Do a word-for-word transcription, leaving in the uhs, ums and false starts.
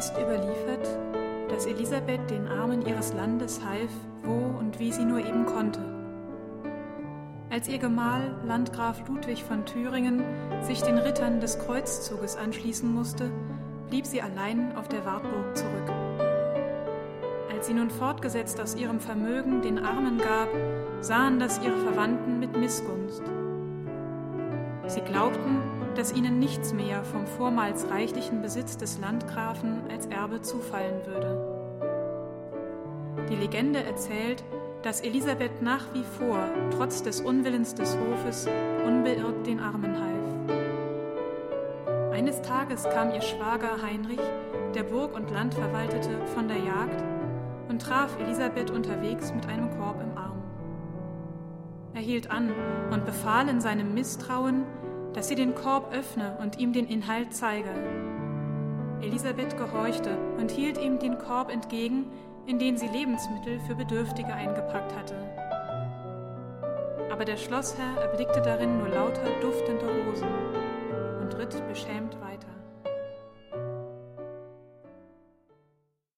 ist überliefert, dass Elisabeth den Armen ihres Landes half, wo und wie sie nur eben konnte. Als ihr Gemahl, Landgraf Ludwig von Thüringen, sich den Rittern des Kreuzzuges anschließen musste, blieb sie allein auf der Wartburg zurück. Als sie nun fortgesetzt aus ihrem Vermögen den Armen gab, sahen das ihre Verwandten mit Missgunst. Sie glaubten, dass ihnen nichts mehr vom vormals reichlichen Besitz des Landgrafen als Erbe zufallen würde. Die Legende erzählt, dass Elisabeth nach wie vor, trotz des Unwillens des Hofes, unbeirrt den Armen half. Eines Tages kam ihr Schwager Heinrich, der Burg und Land verwaltete, von der Jagd und traf Elisabeth unterwegs mit einem Korb im Arm. Er hielt an und befahl in seinem Misstrauen, dass sie den Korb öffne und ihm den Inhalt zeige. Elisabeth gehorchte und hielt ihm den Korb entgegen, in den sie Lebensmittel für Bedürftige eingepackt hatte. Aber der Schlossherr erblickte darin nur lauter duftende Rosen und ritt beschämt weiter.